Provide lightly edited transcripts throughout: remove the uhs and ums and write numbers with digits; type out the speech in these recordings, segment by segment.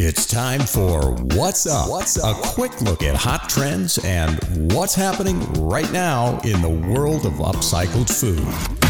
It's time for What's Up? A quick look at hot trends and what's happening right now in the world of upcycled food.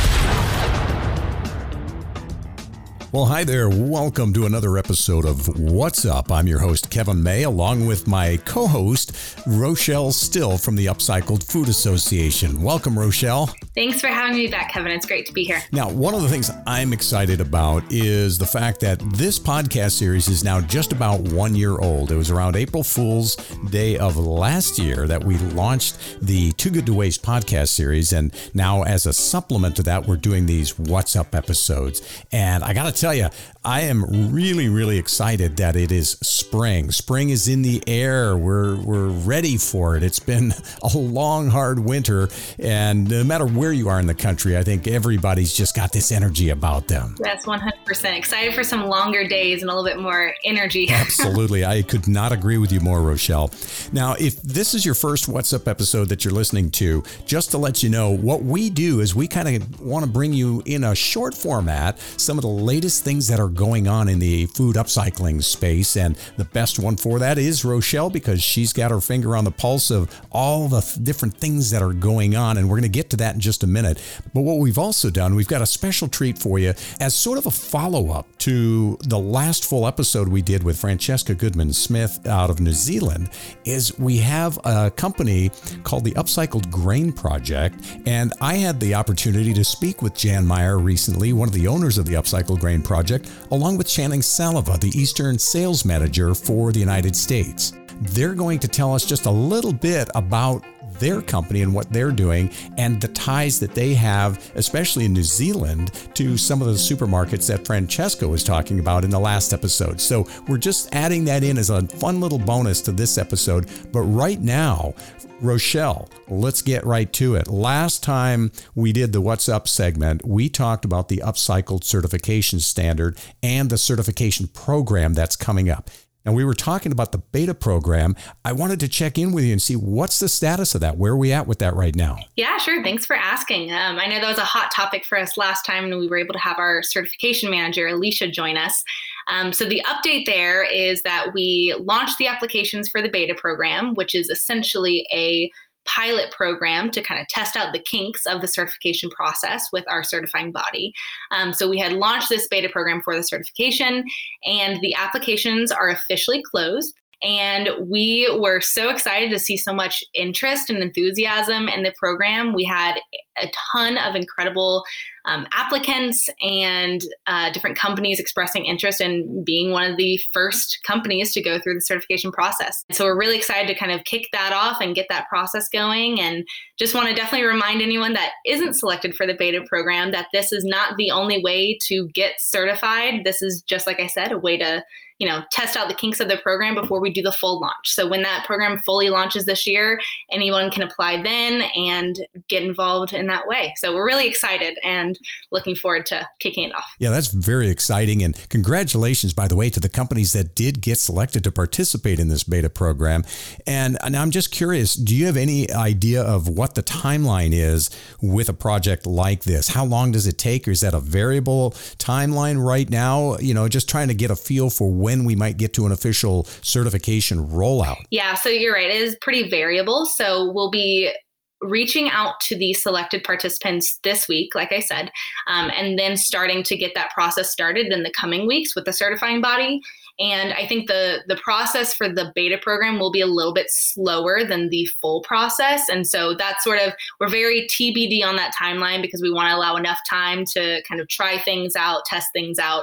Well, hi there. Welcome to another episode of What's Up? I'm your host, Kevin May, along with my co-host, Rochelle Still from the Upcycled Food Association. Welcome, Rochelle. Thanks for having me back, Kevin. It's great to be here. Now, one of the things I'm excited about is the fact that this podcast series is now just about 1 year old. It was around April Fool's Day of last year that we launched the Too Good to Waste podcast series. And now as a supplement to that, we're doing these What's Up episodes. And I got to tell you, I am really excited that it is spring. Spring is in the air. We're ready for it. It's been a long, hard winter. And no matter where you are in the country, I think everybody's just got this energy about them. That's 100%. Excited for some longer days and a little bit more energy. Absolutely. I could not agree with you more, Rochelle. Now, if this is your first What's Up episode that you're listening to, just to let you know, what we do is we kind of want to bring you in a short format some of the latest things that are going on in the food upcycling space. And the best one for that is Rochelle, because she's got her finger on the pulse of all the different things that are going on. And we're going to get to that in just a minute. But what we've also done, we've got a special treat for you as sort of a follow-up to the last full episode we did with Francesca Goodman-Smith out of New Zealand, is we have a company called the Upcycled Grain Project. And I had the opportunity to speak with Jan Meyer recently, one of the owners of the Upcycled Grain Project, along with Channing Saliva, the Eastern Sales Manager for the United States. They're going to tell us just a little bit about their company and what they're doing and the ties that they have, especially in New Zealand, to some of the supermarkets that Francesca was talking about in the last episode. So we're just adding that in as a fun little bonus to this episode. But right now, Rochelle, let's get right to it. Last time we did the What's Up segment, we talked about the Upcycled Certification Standard and the certification program that's coming up. And we were talking about the beta program. I wanted to check in with you and see what's the status of that. Where are we at with that right now? Yeah, sure. Thanks for asking. I know that was a hot topic for us last time, and we were able to have our certification manager, Alicia, join us. So the update there is that we launched the applications for the beta program, which is essentially a pilot program to kind of test out the kinks of the certification process with our certifying body. So we had launched this beta program for the certification, and the applications are officially closed. And we were so excited to see so much interest and enthusiasm in the program. We had a ton of incredible applicants and different companies expressing interest in being one of the first companies to go through the certification process. So we're really excited to kind of kick that off and get that process going. And just want to definitely remind anyone that isn't selected for the beta program that this is not the only way to get certified. This is just, like I said, a way to test out the kinks of the program before we do the full launch. So when that program fully launches this year, anyone can apply then and get involved in that way. So we're really excited and looking forward to kicking it off. Yeah, that's very exciting. And congratulations, by the way, to the companies that did get selected to participate in this beta program. And I'm just curious, do you have any idea of what the timeline is with a project like this? How long does it take? Or is that a variable timeline right now? Just trying to get a feel for when we might get to an official certification rollout. Yeah, so you're right. It is pretty variable. So we'll be reaching out to the selected participants this week, like I said, and then starting to get that process started in the coming weeks with the certifying body. And I think the process for the beta program will be a little bit slower than the full process. And so that's we're very TBD on that timeline because we want to allow enough time to kind of try things out, test things out.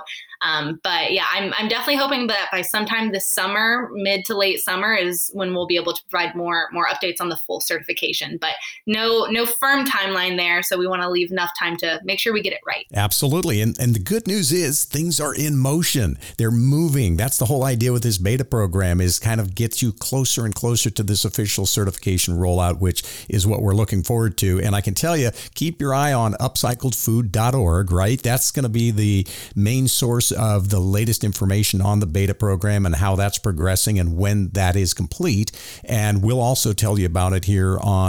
But yeah, I'm definitely hoping that by sometime this summer, mid to late summer, is when we'll be able to provide more updates on the full certification. But no firm timeline there. So we want to leave enough time to make sure we get it right. Absolutely. And the good news is things are in motion. They're moving. That's the whole idea with this beta program, is kind of gets you closer and closer to this official certification rollout, which is what we're looking forward to. And I can tell you, keep your eye on upcycledfood.org, right? That's going to be the main source of the latest information on the beta program and how that's progressing and when that is complete. And we'll also tell you about it here on Too Good to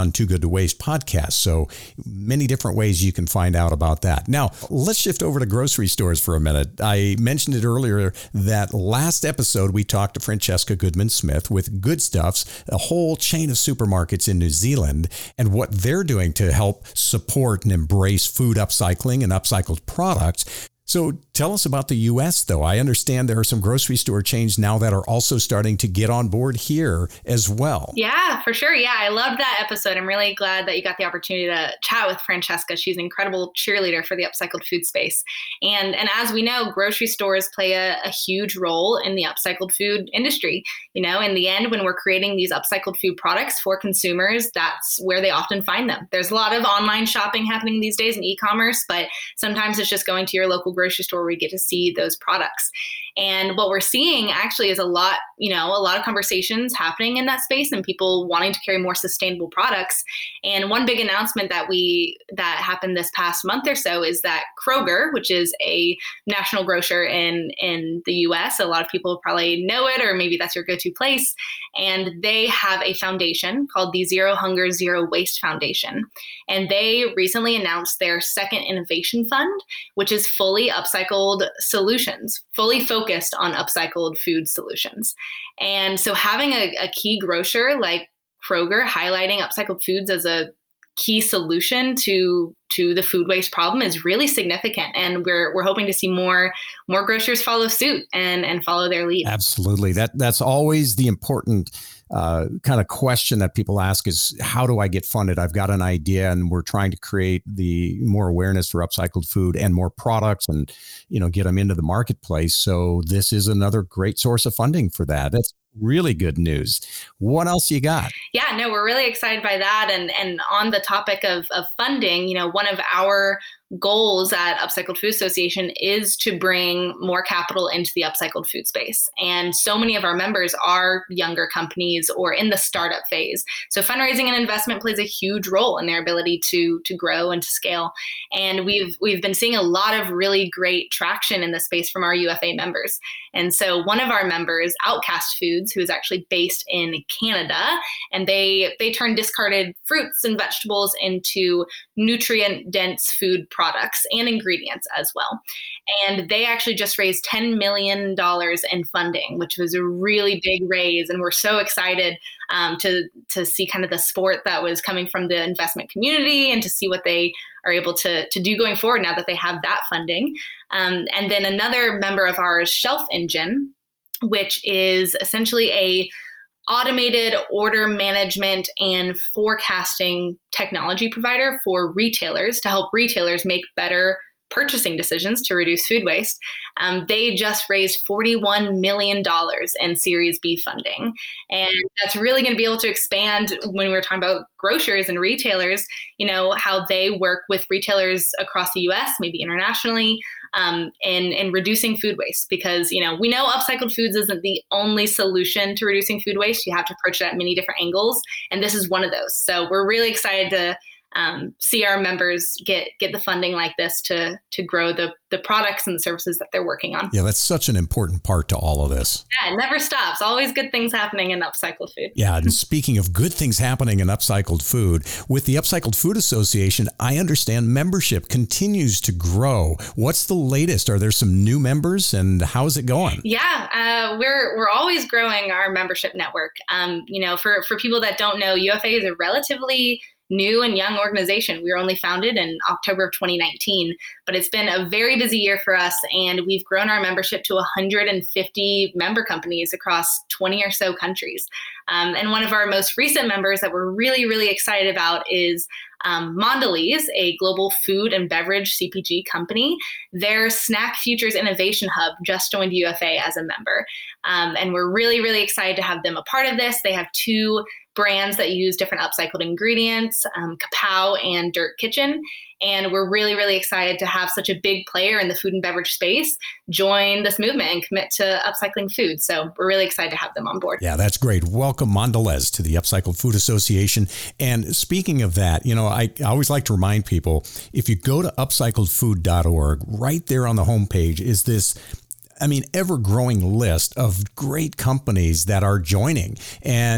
to Waste podcast. So many different ways you can find out about that. Now, let's shift over to grocery stores for a minute. I mentioned it earlier that last episode we talked to Francesca Goodman-Smith with Good Stuffs, a whole chain of supermarkets in New Zealand, and what they're doing to help support and embrace food upcycling and upcycled products. So tell us about the U.S., though. I understand there are some grocery store chains now that are also starting to get on board here as well. Yeah, for sure. Yeah, I loved that episode. I'm really glad that you got the opportunity to chat with Francesca. She's an incredible cheerleader for the upcycled food space. And as we know, grocery stores play a huge role in the upcycled food industry. You know, in the end, when we're creating these upcycled food products for consumers, that's where they often find them. There's a lot of online shopping happening these days in e-commerce, but sometimes it's just going to your local grocery store where we get to see those products. And what we're seeing actually is a lot of conversations happening in that space and people wanting to carry more sustainable products. And one big announcement that happened this past month or so is that Kroger, which is a national grocer in the US, a lot of people probably know it, or maybe that's your go-to place. And they have a foundation called the Zero Hunger, Zero Waste Foundation. And they recently announced their second innovation fund, which is fully upcycled solutions, fully focused on upcycled food solutions. And so having a key grocer like Kroger highlighting upcycled foods as a key solution to the food waste problem is really significant. And we're hoping to see more grocers follow suit and follow their lead. Absolutely. That's always the important kind of question that people ask is, how do I get funded? I've got an idea and we're trying to create the more awareness for upcycled food and more products and, get them into the marketplace. So this is another great source of funding for that. That's really good news. What else you got? Yeah, no, we're really excited by that. And on the topic of funding, one of our goals at Upcycled Food Association is to bring more capital into the upcycled food space. And so many of our members are younger companies or in the startup phase. So fundraising and investment plays a huge role in their ability to grow and to scale. And we've been seeing a lot of really great traction in the space from our UFA members. And so one of our members, Outcast Foods, who is actually based in Canada, and they turn discarded fruits and vegetables into nutrient-dense food products and ingredients as well. And they actually just raised $10 million in funding, which was a really big raise. And we're so excited to see kind of the support that was coming from the investment community and to see what they are able to do going forward now that they have that funding. And then another member of ours, Shelf Engine, which is essentially a automated order management and forecasting technology provider for retailers to help retailers make better purchasing decisions to reduce food waste. They just raised $41 million in Series B funding. And that's really going to be able to expand when we're talking about grocers and retailers, how they work with retailers across the US, maybe internationally, in reducing food waste. Because, we know upcycled foods isn't the only solution to reducing food waste. You have to approach it at many different angles. And this is one of those. So we're really excited to see our members get the funding like this to grow the products and the services that they're working on. Yeah, that's such an important part to all of this. Yeah, it never stops. Always good things happening in upcycled food. Yeah, and speaking of good things happening in upcycled food, with the Upcycled Food Association, I understand membership continues to grow. What's the latest? Are there some new members and how is it going? Yeah, we're always growing our membership network. For people that don't know, UFA is a relatively new and young organization. We were only founded in October of 2019, but it's been a very busy year for us, and we've grown our membership to 150 member companies across 20 or so countries. And one of our most recent members that we're really, really excited about is Mondelez, a global food and beverage CPG company. Their Snack Futures Innovation Hub just joined UFA as a member. And we're really, really excited to have them a part of this. They have two brands that use different upcycled ingredients, Kapow and Dirt Kitchen. And we're really, really excited to have such a big player in the food and beverage space join this movement and commit to upcycling food. So we're really excited to have them on board. Yeah, that's great. Welcome, Mondelez, to the Upcycled Food Association. And speaking of that, I always like to remind people, if you go to upcycledfood.org, right there on the homepage is this ever-growing list of great companies that are joining. And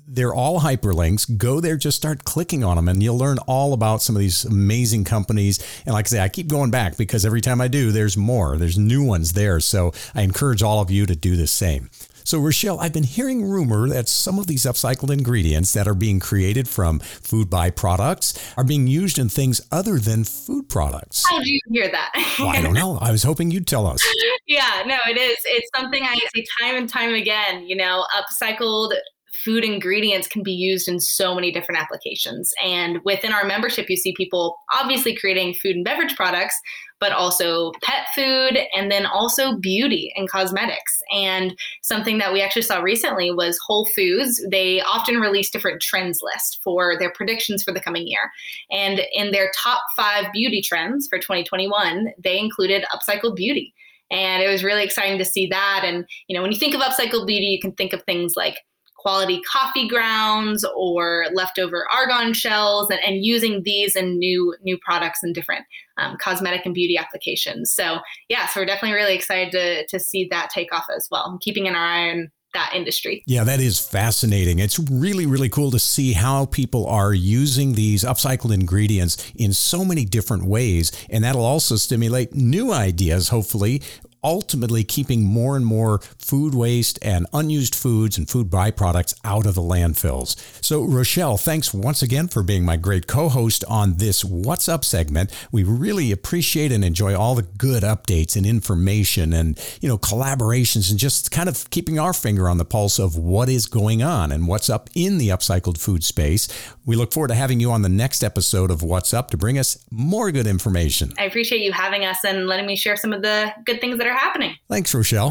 They're all hyperlinks. Go there, just start clicking on them, and you'll learn all about some of these amazing companies. And like I say, I keep going back because every time I do, there's more. There's new ones there. So I encourage all of you to do the same. So Rochelle, I've been hearing rumor that some of these upcycled ingredients that are being created from food byproducts are being used in things other than food products. How do you hear that? Well, I don't know. I was hoping you'd tell us. Yeah, no, it is. It's something I say time and time again. Upcycled food ingredients can be used in so many different applications. And within our membership, you see people obviously creating food and beverage products, but also pet food, and then also beauty and cosmetics. And something that we actually saw recently was Whole Foods. They often release different trends lists for their predictions for the coming year. And in their top 5 beauty trends for 2021, they included upcycled beauty. And it was really exciting to see that. And, when you think of upcycled beauty, you can think of things like quality coffee grounds or leftover argon shells, and using these in new products and different cosmetic and beauty applications. So we're definitely really excited to see that take off as well. I'm keeping an eye on that industry. Yeah, that is fascinating. It's really, really cool to see how people are using these upcycled ingredients in so many different ways. And that'll also stimulate new ideas, hopefully, ultimately keeping more and more food waste and unused foods and food byproducts out of the landfills. So Rochelle, thanks once again for being my great co-host on this What's Up segment. We really appreciate and enjoy all the good updates and information and, collaborations and just kind of keeping our finger on the pulse of what is going on and what's up in the upcycled food space. We look forward to having you on the next episode of What's Up to bring us more good information. I appreciate you having us and letting me share some of the good things that are happening. Thanks, Rochelle.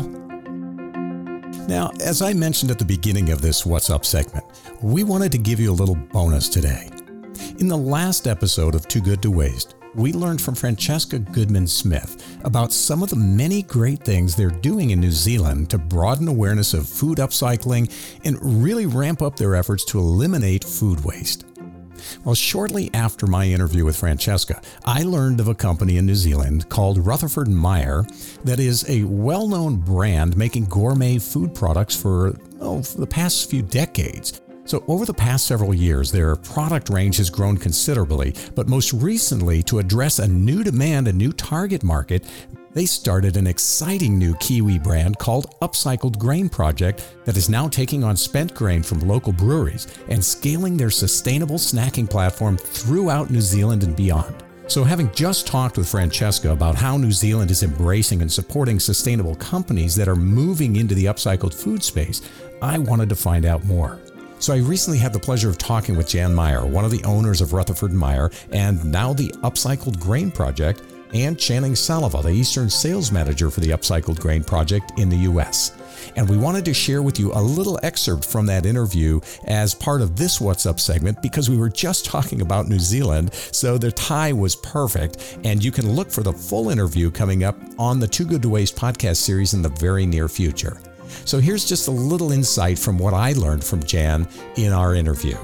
Now, as I mentioned at the beginning of this What's Up segment, we wanted to give you a little bonus today. In the last episode of Too Good to Waste, we learned from Francesca Goodman-Smith about some of the many great things they're doing in New Zealand to broaden awareness of food upcycling and really ramp up their efforts to eliminate food waste. Well, shortly after my interview with Francesca, I learned of a company in New Zealand called Rutherford Meyer that is a well-known brand making gourmet food products for the past few decades. So over the past several years, their product range has grown considerably, but most recently, to address a new demand, a new target market, they started an exciting new Kiwi brand called Upcycled Grain Project that is now taking on spent grain from local breweries and scaling their sustainable snacking platform throughout New Zealand and beyond. So having just talked with Francesca about how New Zealand is embracing and supporting sustainable companies that are moving into the upcycled food space, I wanted to find out more. So I recently had the pleasure of talking with Jan Meyer, one of the owners of Rutherford Meyer and now the Upcycled Grain Project, and Channing Saliva, the Eastern Sales Manager for the Upcycled Grain Project in the U.S. And we wanted to share with you a little excerpt from that interview as part of this What's Up segment because we were just talking about New Zealand, so the tie was perfect. And you can look for the full interview coming up on the Too Good to Waste podcast series in the very near future. So here's just a little insight from what I learned from Jan in our interview.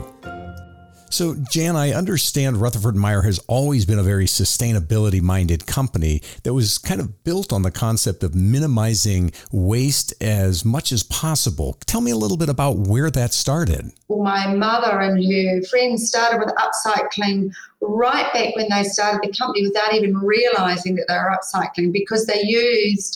So, Jan, I understand Rutherford Meyer has always been a very sustainability-minded company that was kind of built on the concept of minimizing waste as much as possible. Tell me a little bit about where that started. Well, my mother and her friends started with upcycling right back when they started the company without even realizing that they were upcycling because they used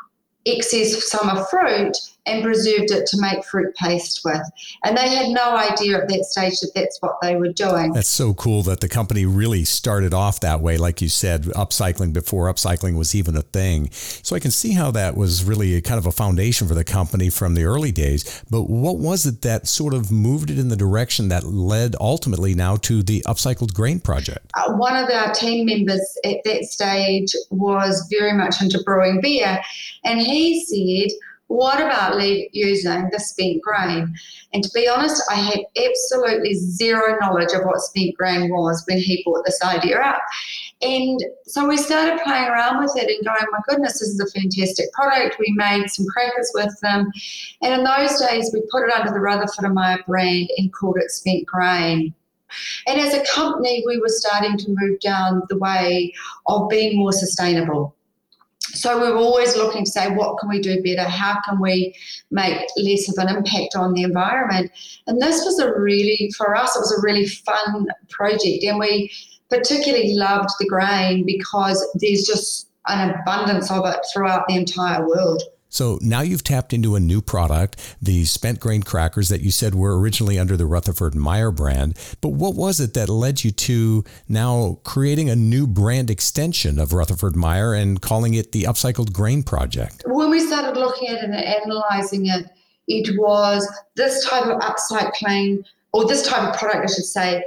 excess summer fruit and preserved it to make fruit paste with. And they had no idea at that stage that that's what they were doing. That's so cool that the company really started off that way, like you said, upcycling before upcycling was even a thing. So I can see how that was really kind of a foundation for the company from the early days. But what was it that sort of moved it in the direction that led ultimately now to the Upcycled Grain Project? One of our team members at that stage was very much into brewing beer. And he said, what about using the spent grain? And to be honest, I had absolutely zero knowledge of what spent grain was when he brought this idea up. And so we started playing around with it and going, my goodness, this is a fantastic product. We made some crackers with them. And in those days, we put it under the Rutherford Meyer brand and called it spent grain. And as a company, we were starting to move down the way of being more sustainable. So we were always looking to say, what can we do better? How can we make less of an impact on the environment? And this was for us, it was a really fun project. And we particularly loved the grain because there's just an abundance of it throughout the entire world. So now you've tapped into a new product, the spent grain crackers that you said were originally under the Rutherford Meyer brand. But what was it that led you to now creating a new brand extension of Rutherford Meyer and calling it the Upcycled Grain Project? When we started looking at it and analysing it, it was this type of upcycling, or this type of product, I should say,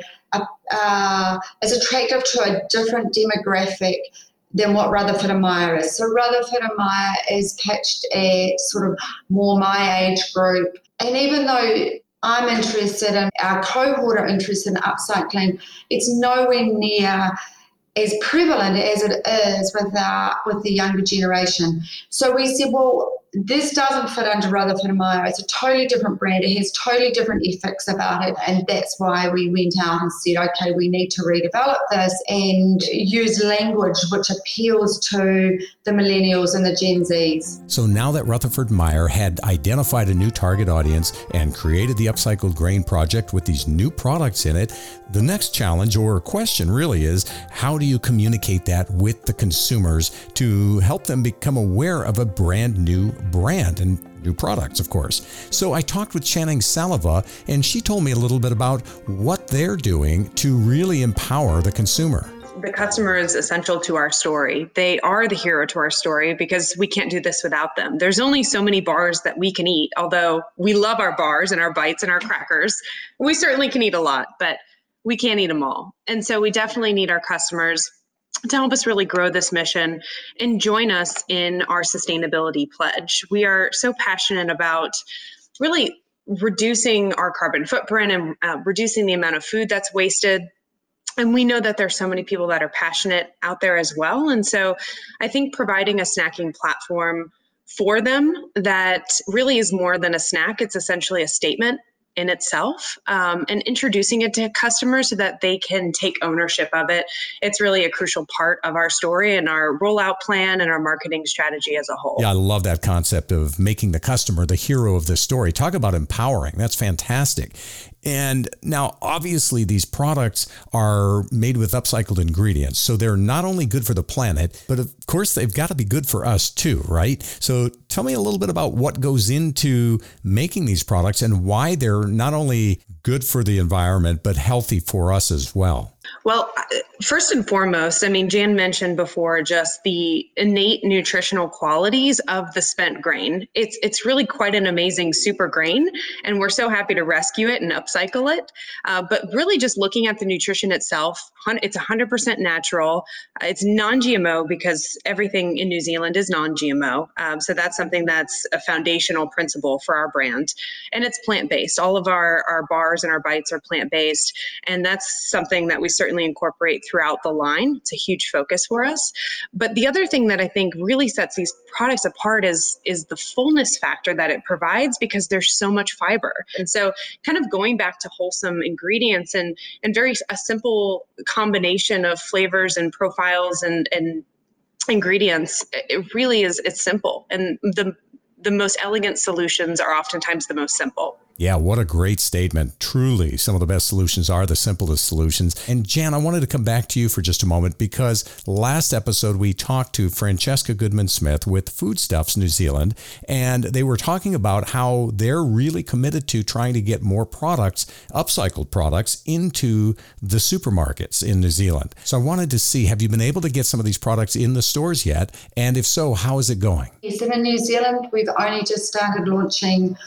is attractive to a different demographic than what Rutherford and Meyer is. So Rutherford and Meyer is pitched at sort of more my age group. And even though I'm interested in, our cohort are interested in upcycling, it's nowhere near as prevalent as it is with the younger generation. So we said, well, this doesn't fit under Rutherford and Meyer. It's a totally different brand. It has totally different ethics about it. And that's why we went out and said, okay, we need to redevelop this and use language which appeals to the millennials and the Gen Zs. So now that Rutherford Meyer had identified a new target audience and created the Upcycled Grain Project with these new products in it, the next challenge or question really is, how do you communicate that with the consumers to help them become aware of a brand new brand and new products, of course? So I talked with Channing Saliva, and she told me a little bit about what they're doing to really empower the consumer. The customer is essential to our story. They are the hero to our story because we can't do this without them. There's only so many bars that we can eat, although we love our bars and our bites and our crackers. We certainly can eat a lot, but we can't eat them all. And so we definitely need our customers to help us really grow this mission and join us in our sustainability pledge. We are so passionate about really reducing our carbon footprint and reducing the amount of food that's wasted. And we know that there's so many people that are passionate out there as well. And so I think providing a snacking platform for them that really is more than a snack, it's essentially a statement in itself, and introducing it to customers so that they can take ownership of it. It's really a crucial part of our story and our rollout plan and our marketing strategy as a whole. Yeah, I love that concept of making the customer the hero of the story. Talk about empowering. That's fantastic. And now, obviously, these products are made with upcycled ingredients. So they're not only good for the planet, but of course, they've got to be good for us too, right? So tell me a little bit about what goes into making these products and why they're not only good for the environment, but healthy for us as well. Well, first and foremost, I mean, Jan mentioned before just the innate nutritional qualities of the spent grain. It's really quite an amazing super grain, and we're so happy to rescue it and upcycle it. But really just looking at the nutrition itself, it's 100% natural. It's non-GMO because everything in New Zealand is non-GMO. So that's something that's a foundational principle for our brand. And it's plant-based. All of our bars and our bites are plant-based. And that's something that we certainly incorporate throughout the line. It's a huge focus for us. But the other thing that I think really sets these products apart is the fullness factor that it provides because there's so much fiber. And so kind of going back to wholesome ingredients and a simple combination of flavors and profiles and ingredients, it really is, it's simple. And the most elegant solutions are oftentimes the most simple. Yeah, what a great statement. Truly, some of the best solutions are the simplest solutions. And Jan, I wanted to come back to you for just a moment because last episode we talked to Francesca Goodman-Smith with Foodstuffs New Zealand, and they were talking about how they're really committed to trying to get more products, upcycled products, into the supermarkets in New Zealand. So I wanted to see, have you been able to get some of these products in the stores yet? And if so, how is it going? Yes, and in New Zealand, we've only just started launching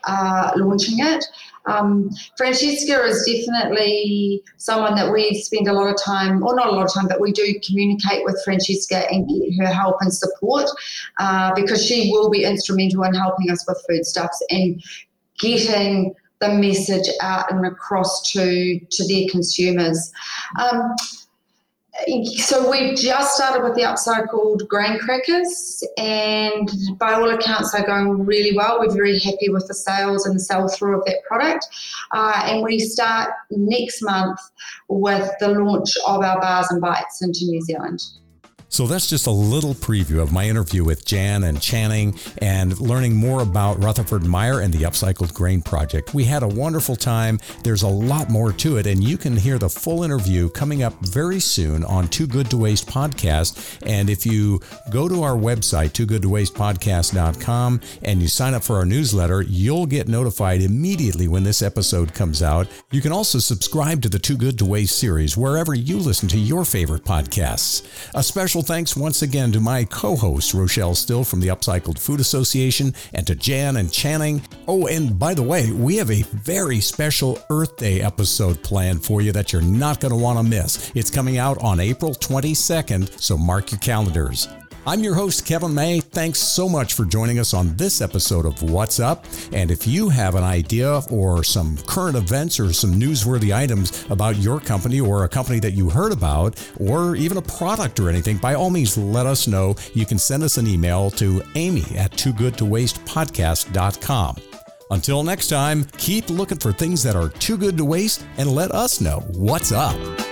it. Francesca is definitely someone that we spend a lot of time, or not a lot of time, but we do communicate with Francesca and get her help and support because she will be instrumental in helping us with Foodstuffs and getting the message out and across to their consumers. So we've just started with the upcycled grain crackers, and by all accounts they're going really well. We're very happy with the sales and the sell-through of that product. And we start next month with the launch of our bars and bites into New Zealand. So that's just a little preview of my interview with Jan and Channing and learning more about Rutherford Meyer and the Upcycled Grain Project. We had a wonderful time. There's a lot more to it, and you can hear the full interview coming up very soon on Too Good to Waste podcast. And if you go to our website, toogoodtowastepodcast.com, and you sign up for our newsletter, you'll get notified immediately when this episode comes out. You can also subscribe to the Too Good to Waste series wherever you listen to your favorite podcasts. A special thanks once again to my co-host, Rochelle Still from the Upcycled Food Association, and to Jan and Channing. Oh, and by the way, we have a very special Earth Day episode planned for you that you're not going to want to miss. It's coming out on April 22nd, so mark your calendars. I'm your host, Kevin May. Thanks so much for joining us on this episode of What's Up. And if you have an idea or some current events or some newsworthy items about your company or a company that you heard about, or even a product or anything, by all means, let us know. You can send us an email to amy@toogoodtowastepodcast.com. Until next time, keep looking for things that are too good to waste and let us know what's up.